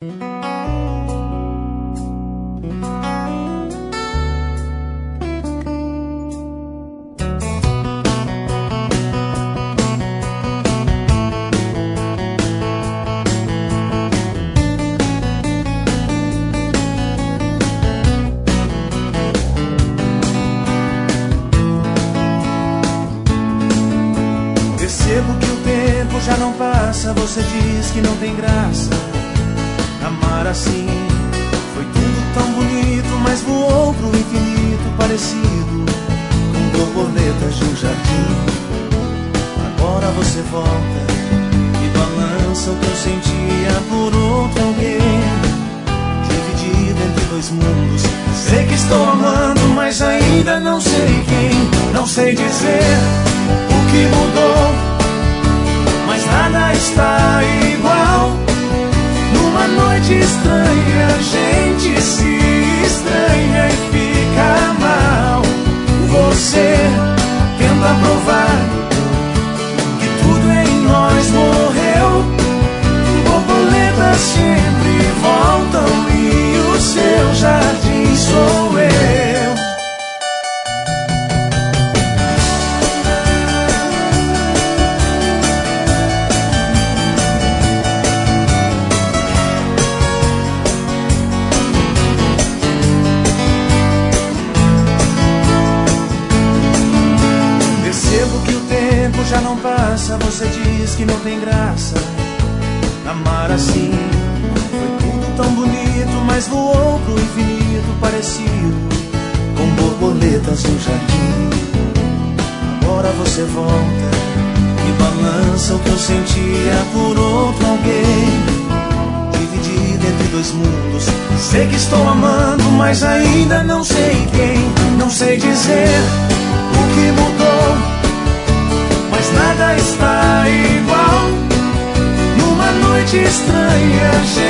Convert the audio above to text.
Percebo que o tempo já não passa. Você diz que não tem graça amar assim. Foi tudo tão bonito, mas voou pro infinito, parecido com borboletas de um jardim. Agora você volta e balança o que eu sentia por outro alguém, dividido entre dois mundos. Sei que estou amando, mas ainda não sei quem. Não sei dizer o que mudou, mas nada está igual. Numa noite estranha, a gente se estranha e fica mal. Você tenta provar que tudo em nós morreu. Borboletas sempre voltam e o seu jardim sou eu. Já não passa, você diz que não tem graça amar assim. Foi tudo tão bonito, mas voou pro infinito, parecido com borboletas no jardim. Agora você volta e balança o que eu sentia por outro alguém, dividido entre dois mundos. Sei que estou amando, mas ainda não sei quem. Não sei dizer o que mudou, mas nada está igual. Numa noite estranha,